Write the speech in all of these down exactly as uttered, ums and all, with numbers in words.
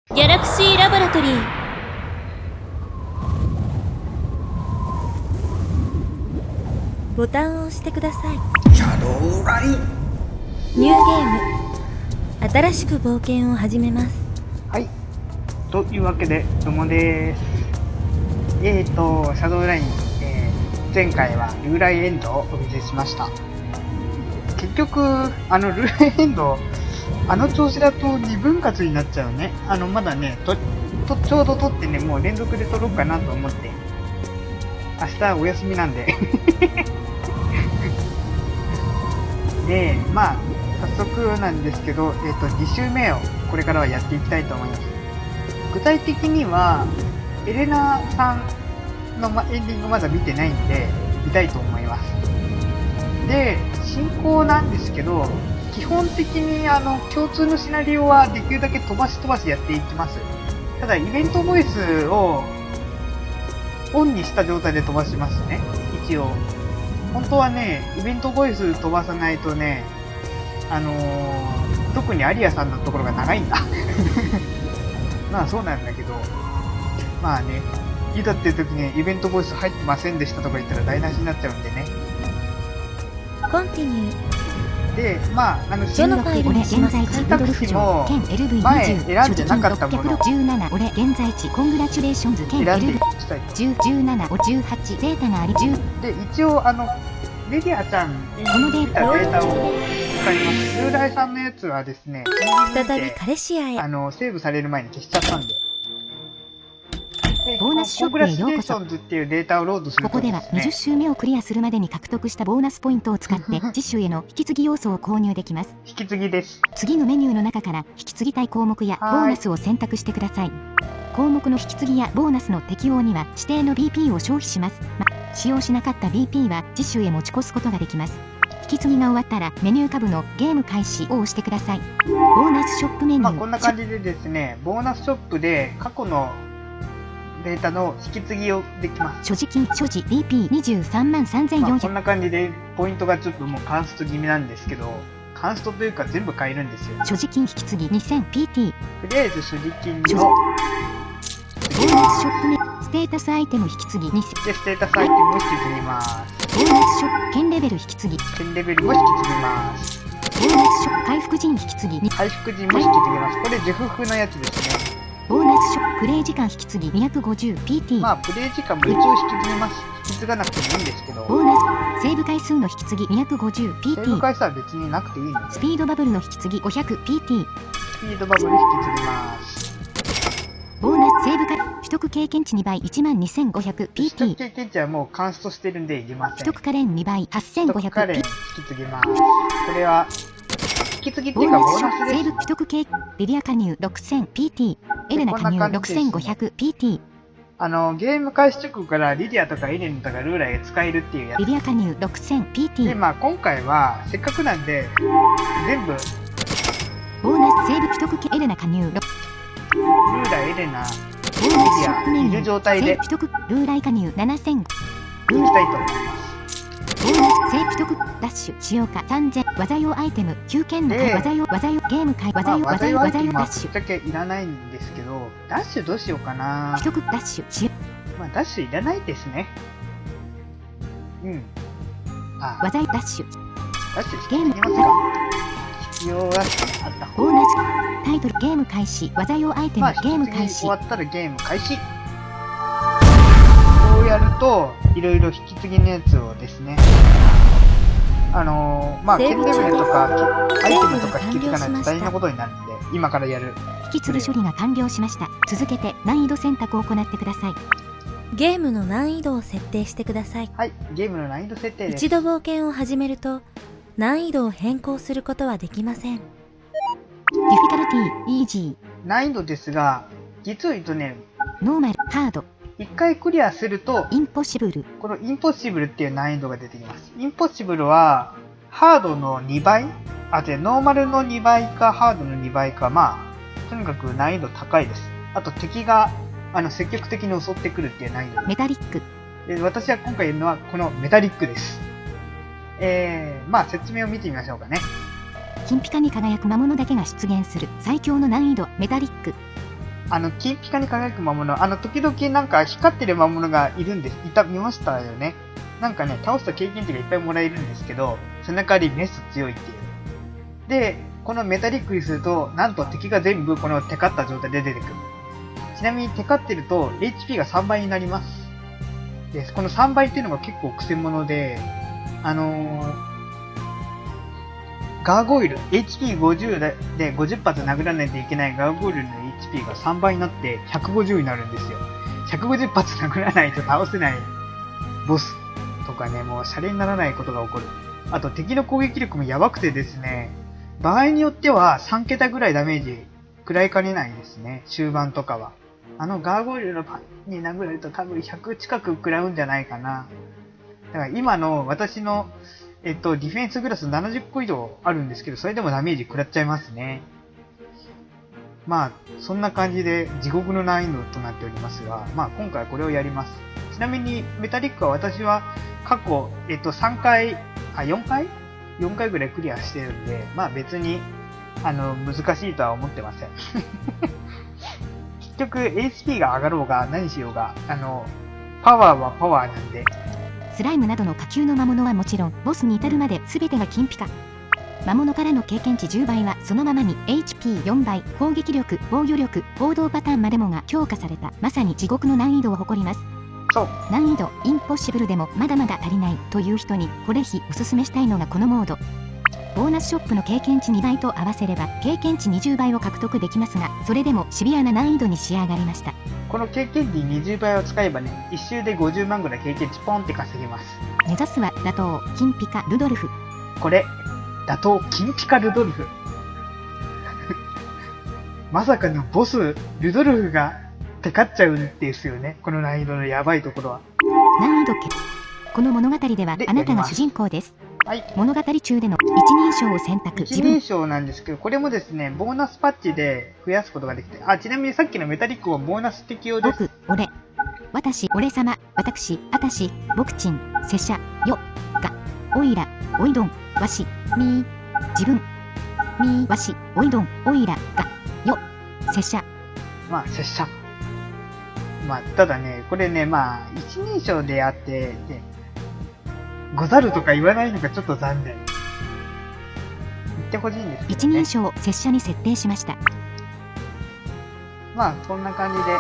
ギャラクシーラボラトリー。ボタンを押してください。 シャドウライン。 ニューゲーム。新しく冒険を始めます。 はい。というわけで、どうもでーす。えーと、シャドウライン、えー、前回はルーライエンドをお見せしました。結局、あの、ルーライエンド、あの調子だとに分割になっちゃうね。あの、まだね、と、と、ちょうど撮ってね、もう連続で撮ろうかなと思って。明日お休みなんで。で、まあ、早速なんですけど、えっと、に週目をこれからはやっていきたいと思います。具体的には、エレナさんのエンディングまだ見てないんで、見たいと思います。で、進行なんですけど、基本的にあの共通のシナリオはできるだけ飛ばし飛ばしやっていきます。ただイベントボイスをオンにした状態で飛ばしますね。一応本当はね、イベントボイス飛ばさないとね、あのー、特にアリアさんのところが長いんだまあそうなんだけど、まあね、いざっていう時にイベントボイス入ってませんでしたとか言ったら台無しになっちゃうんでね。 コンティニュー。 で、まあ、あの、 どのファイルにしますか？ 選択肢も前選んでなかったものじゅうなな俺現在地コングラチュレーションズ兼 エルブイ じゅう、じゅうななをじゅうはちデータがありじゅうで、一応あのレディアちゃんに見たデータを使います。ルーライさんのやつはですね、 再びカレシアへ。 あのセーブされる前に消しちゃったんで。 ボーナスショップへようこそ。 コングラチュレーションズっていうデータをロードするとここではにじゅう週目をクリアするまでに獲得したボーナスポイントを使って次週への引き継ぎ要素を購入できます。 引き継ぎです。 次のメニューの中から引き継ぎたい項目やボーナスを選択してください。項目の引き継ぎやボーナスの適用には指定の ビーピー を消費します。ま、使用しなかった ビーピー は次週へ持ち越すことができます。引き継ぎが終わったらメニュー下部のゲーム開始を押してください。ボーナスショップメニュー。 まあこんな感じでですね、ボーナスショップで過去のデータの引き継ぎをできます。 所持金所持 ビーピーにじゅうさんまんさんぜんよんひゃく、 まあ、こんな感じでポイントがちょっともうカンスト気味なんですけど、カンストというか全部買えるんですよ。 所持金引き継ぎ にせんピーティー。 とりあえず所持金のボーナスショップメステータスアイテム引き継ぎにせんでステータスアイテムを引き継ぎます。 ボーナスショップ剣レベル引き継ぎ剣レベルも引き継ぎます。 ボーナスショップ回復陣引き継ぎに回復陣も引き継ぎます。これジェフ風のやつですね。 ボーナスショッププレイ時間引き継ぎ にひゃくごじゅうピーティー。 まあプレイ時間も一応引き継ぎます。引き継がなくてもいいんですけど、 ボーナスセーブ回数の引き継ぎ にひゃくごじゅうピーティー。 セーブ回数は別になくていいので、 スピードバブルの引き継ぎ ごひゃくピーティー。 スピードバブル引き継ぎます。 ボーナスセーブ回取得経験値にばい いちまんにせんごひゃくピーティー。 取得経験値はもうカンストしてるんでいりません。 取得カレンにばいはっせんごひゃくピーティー。 引き継ぎます。これは引き継ぎっていうかボーナスです。 セーブ取得経リリア加入 ろくせんピーティー。 エレナ加入 ろくせんごひゃくピーティー。 あのゲーム開始直後からリディアとかエレンとかルーライが使えるっていうやつリリア加入 ろくせんピーティー。 で、まあ今回はせっかくなんで全部ボーナスセーブ取得エレナ加入ルーライエレナボーナスショップメニューいる状態でセーブ取得ルーライ加入ななせん。 いきたいと思います。 ボーナスセーブ取得ダッシュ使用かさんぜん技用アイテムきゅうけんの技用技用ゲーム会技用技用技用ダッシュ。 ぶっちゃけいらないんですけど、ダッシュどうしようかな。 取得ダッシュ使用。 まあダッシュいらないですね。うん。あ、 技用ダッシュダッシュ引き継ぎますか。必要はあった方ボーナスタイトルゲーム開始技用アイテム、 まあ、 ゲーム開始。 終わったらゲーム開始。こうやるといろいろ引き継ぎのやつをですね、あのー、まあ剣レベルとかアイテムとか引き継がないと大変なことになるんで、今からやる引き継ぎ処理が完了しました。続けて難易度選択を行ってください。 ゲームの難易度を設定してください。 はい、ゲームの難易度設定です。 一度冒険を始めると難易度を変更することはできません。 ディフィカルティイージー難易度ですが、実を言うとね、 ーノーマルハード一回クリアするとインポッシブル。 このインポッシブルっていう難易度が出てきます。インポッシブルはハードのにばい、あ、でノーマルのにばいかハードのにばいか、まあとにかく難易度高いです。あと敵があの積極的に襲ってくるっていう難易度。 メタリック。 で、私は今回やるのはこのメタリックです。えー、まあ説明を見てみましょうかね。 金ピカに輝く魔物だけが出現する最強の難易度メタリック。 あの、金ピカに輝く魔物、あの、時々なんか光ってる魔物がいるんです。いた、見ましたよね。なんかね、倒した経験値がいっぱいもらえるんですけど、その代わりメス強いっていう。で、このメタリックにすると、なんと敵が全部このテカった状態で出てくる。ちなみにテカってると エイチピー がさんばいになります。で、このさんばいっていうのが結構癖者で、あのー、ガーゴイル、エイチピーごじゅう でごじゅっ発殴らないといけないガーゴイルの エイチピー がさんばいになってひゃくごじゅうになるんですよ。ひゃくごじゅう発殴らないと倒せないボスとかね、もうシャレにならないことが起こる。あと敵の攻撃力もやばくてですね、場合によってはさんけたぐらいダメージ食らいかねないですね、終盤とかは。あのガーゴイルのパンに殴ると多分ひゃく近く食らうんじゃないかな。だから今の私の、えっと、ディフェンスグラスななじゅっこ以上あるんですけど、それでもダメージ食らっちゃいますね。まあ、そんな感じで地獄の難易度となっておりますが、まあ今回これをやります。ちなみにメタリックは私は過去、えっと、さんかい、あ、よんかい ?よん 回ぐらいクリアしてるんで、まあ別に、あの、難しいとは思ってません。結局、エイチピー が上がろうが何しようが、あの、パワーはパワーなんで。 スライムなどの下級の魔物はもちろん、ボスに至るまで全てが金ピカ。魔物からの経験値じゅうばいはそのままに エイチピーよん 倍、攻撃力、防御力、行動パターンまでもが強化された、まさに地獄の難易度を誇ります。 そう。 難易度インポッシブルでもまだまだ足りないという人にこれひおすすめしたいのがこのモード。ボーナスショップの経験値にばいと合わせれば経験値にじゅうばいを獲得できますが、それでもシビアな難易度に仕上がりました。 この経験値にじゅうばいを使えばね、一周でごじゅうまんぐらい経験値ポンって稼げます。 目指すは打倒金ピカルドルフ。 これ、打倒金ピカルドルフ。まさかのボス、ルドルフがテカっちゃうんですよね。この難易度のやばいところは。 難易度け。この物語ではあなたが主人公です。 はい。 物語中での一人称を選択。 一人称なんですけど、これもですね、ボーナスパッチで増やすことができて、あ、ちなみにさっきのメタリックはボーナス適用です。 僕、俺。私、俺様、私、あたし、僕ちん、拙者、よ、が、おいら、おいどん、わし、みー、自分、みー、わし、おいどん、おいら、が、よ、拙者。 まあ、拙者。まあ、ただね、これね、まあ、一人称であって、ね、ござるとか言わないのがちょっと残念。言ってほしいんですけど、ね。 一人称、拙者に設定しました。 まあ、こんな感じで。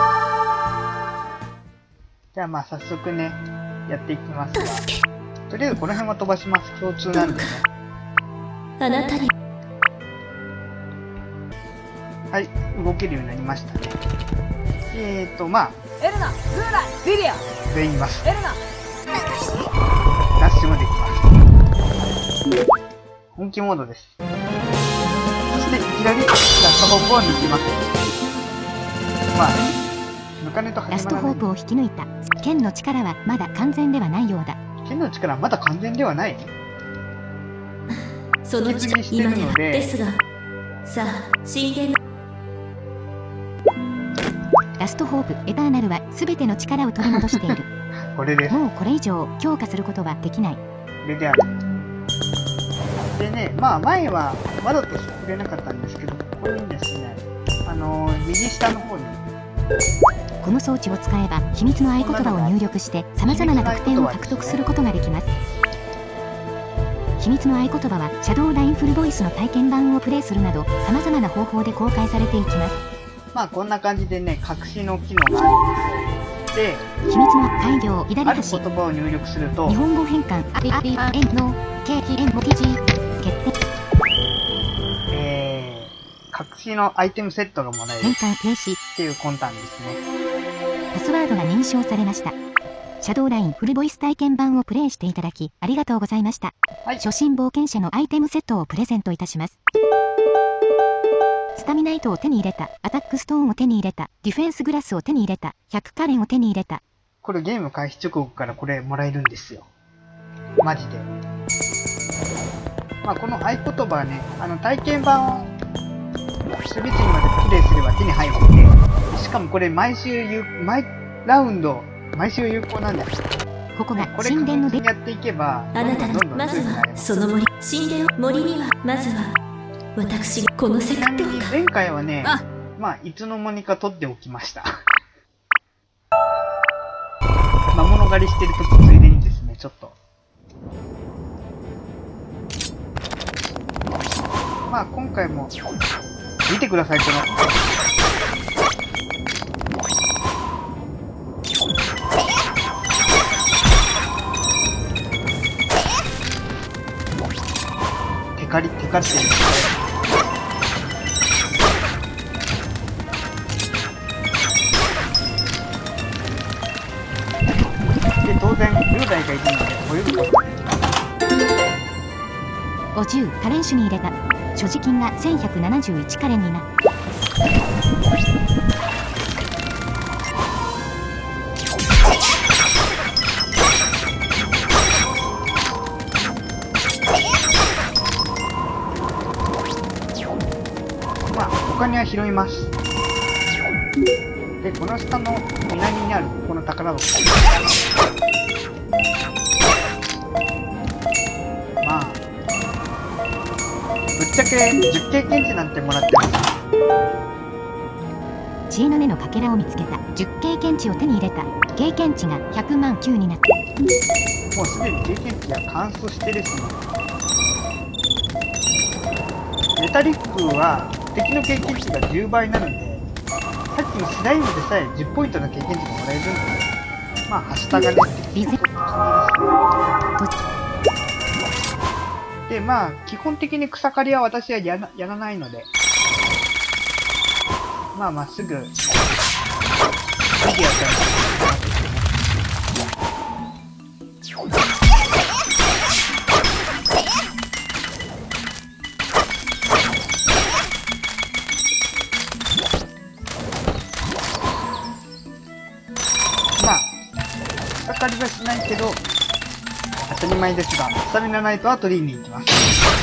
じゃあまあ、早速ね、やっていきますが。とりあえずこの辺は飛ばします。共通なんでね。 あなたにはい、動けるようになりましたね。えーと、まあ。 エレナ、ルーラ、リリア。 全員います。 エレナ。 ダッシュもできます。本気モードです。そして、いきなり、ラストホープを抜きます。まあね、抜かねと始まらない。 ラストホープを引き抜いた。剣の力はまだ完全ではないようだ。 剣の力はまだ完全ではない。 その力今ではですが、さあ、神殿のラストホープエターナルは全ての力を取り戻している。 これです。 もうこれ以上強化することはできない。 これである。でね、まあ前はわざとしてくれなかったんですけど、ここにですね、あのー、右下の方にこの装置を使えば秘密の合言葉を入力して様々な得点を獲得することができます。秘密の合言葉はシャドウラインフルボイスの体験版をプレイするなど様々な方法で公開されていきます。 まあこんな感じでね、隠しの機能があるんですよ。で、 秘密の開業左ある端言葉を入力すると、 日本語変換アリアリアエンのケーキエンモティジ決定えー、隠しのアイテムセットがもらえる変換停止っていう魂胆ですね。 パスワードが認証されました。シャドウラインフルボイス体験版をプレイしていただきありがとうございました。 はい、 初心冒険者のアイテムセットをプレゼントいたします。スタミナイトを手に入れた、アタックストーンを手に入れた、ディフェンスグラスを手に入れた、ひゃくカレンを手に入れた。 これゲーム開始直後からこれもらえるんですよ。マジで。まあこの合言葉はね、あの体験版を守備地までプレイすれば手に入るんで、しかもこれ毎週有、毎ラウンド、毎週有効なんです。 ここがこれ神殿のベ確実にやっていけば、 あなたどんどんどんまずは強くなれます。 その森神殿森にはまずは私がこの世界ちなみに前回はね、 あ、 まあ、いつの間にか取っておきました。魔物狩りしてるときついでにですね、ちょっと。まあ、今回も、見てください、この。テカリ、テカってる。で、当然、ルーダイがいるので、泳ぐことができます。 ごじゅうカレン種に入れた。所持金がせんひゃくななじゅういちカレンになった。 まあ、他には拾います。で、この下の南にあるこの宝箱。まあ、ぶっちゃけじゅっけい検知なんてもらってます。 知恵の根のかけらを見つけた。じゅっけい検知を手に入れた。経験値がひゃくまんきゅうになった。 もうすでに経験値が完走してですね。メタリックは敵の経験値がじゅうばいになるんで、さっきのスライムでさえじゅっポイントの経験値がもらえるんで、まあ、はしたがねっていうことで、まあ、基本的に草刈りは私はやらやらないので、まあ、まっすぐ、次やったら、まあ、草刈りはしないけど、当たり前ですが、スタミナナイトは取りに行きます。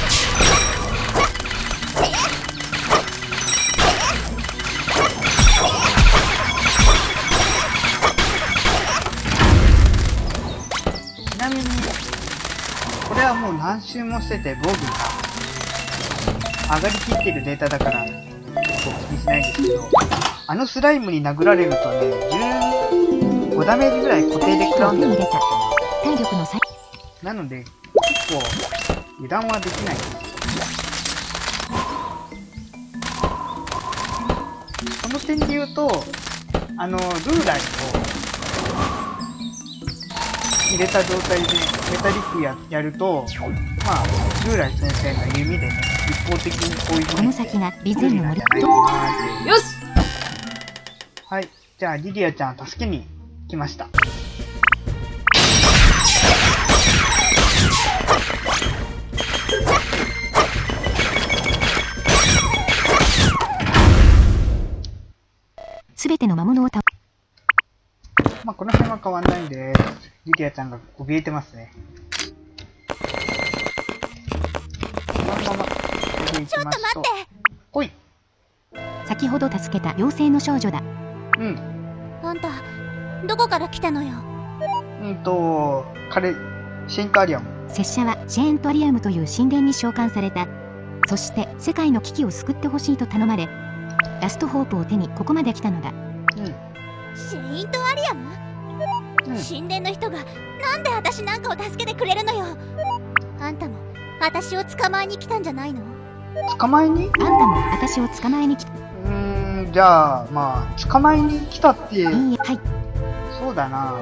ちなみに、これはもう何周もしてて防御が上がりきってるデータだから、結構気にしないんですけど、あのスライムに殴られるとね、じゅうごダメージぐらい固定で食らうんだよ。 体力の差なので、結構、油断はできないです。その点で言うと、あの、ルーライを入れた状態でメタリックややると、まあ、ルーライ先生の弓でね、一方的にこういうこの先がリズムの森と。 よし。 はい。じゃあ、リリアちゃん助けに来ました。 すべての魔物を倒まあ、この辺は変わんないんで、リリアちゃんが怯えてますね。このまま、これでいきますと。ほい。 先ほど助けた妖精の少女だ。 うん。 あんた、どこから来たのよ。 うんと、彼、シェイントアリアム。 拙者はシェーントアリアムという神殿に召喚された。そして世界の危機を救ってほしいと頼まれ、ラストホープを手にここまで来たのだ。 うん。 シェイントアリアム、うん、神殿の人がなんで私なんかを助けてくれるのよ。あんたも私を捕まえに来たんじゃないの？ 捕まえに？ あんたも私を捕まえに来た。 うーん、じゃあ、まあ、捕まえに来たって。いいえ、 はい。 そうだな。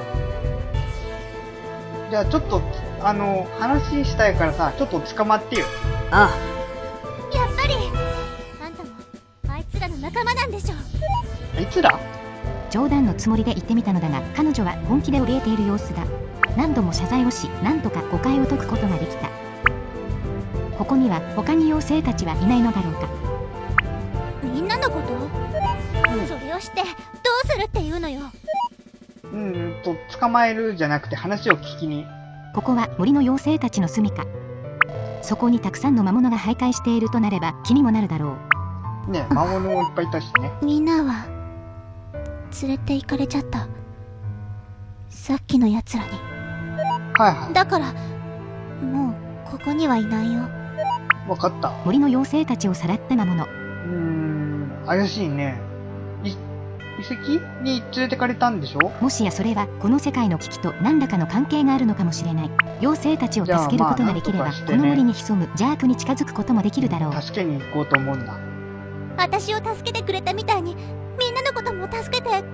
じゃあ、ちょっと、あの、話したいからさ、ちょっと捕まってよ。 ああ。やっぱり、あんたも、あいつらの仲間なんでしょ。 あいつら？ 冗談のつもりで言ってみたのだが、彼女は本気で怯えている様子だ。何度も謝罪をし、なんとか誤解を解くことができた。ここには他に妖精たちはいないのだろうか。 みんなのこと、うん、それをしてどうするっていうのよ。 うーんと、捕まえるじゃなくて話を聞きに。 ここは森の妖精たちの住処。そこにたくさんの魔物が徘徊しているとなれば気にもなるだろう。ねえ、魔物もいっぱいいたしね。 みんなは連れて行かれちゃった。さっきのやつらに。 はいはい。 だからもうここにはいないよ。 わかった。 森の妖精たちをさらった魔物。 うーん、 怪しいね。い遺跡に連れてかれたんでしょ？ もしやそれはこの世界の危機と何らかの関係があるのかもしれない。妖精たちを助けることができれば、 じゃあまあなんとかしてねこの森に潜む邪悪に近づくこともできるだろう。 助けに行こうと思うんだ。 私を助けてくれたみたいにみんなのことも助けてくれるって。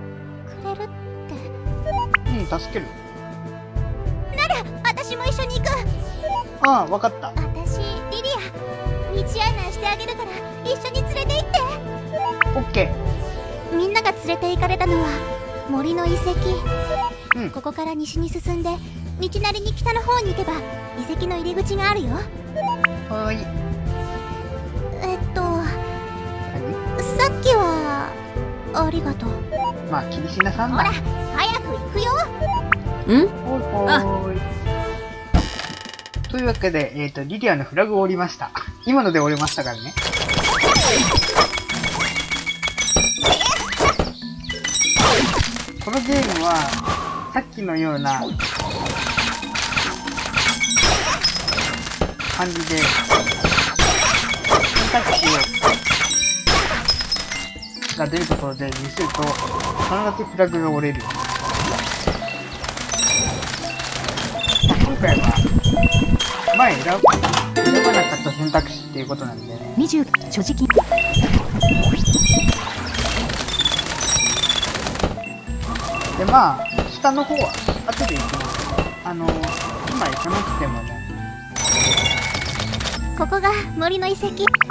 うん、助ける。 なら私も一緒に行く。 ああ、わかった。 私リリア道案内してあげるから一緒に連れて行って。 オッケみんなが連れて行かれたのは森の遺跡。 ー。うん。 ここから西に進んで道なりに北の方に行けば遺跡の入り口があるよ。 はーい。 えっと何？ さっきはありがとう。 まあ、気にしなさんほらな。 早く行くよ。 んほいほーい。というわけで、えっ、と、リリアのフラグを折りました。今ので折れましたからね。このゲームは、さっきのような感じで、選択肢をが出るところでミスると、必ずフラグが折れる。今回は、前選ば選ばなかった選択肢っていうことなんでね。 にじゅう所持金。 で、まあ、下の方は後で行きます。あの、今行かなくてもね。 ここが森の遺跡。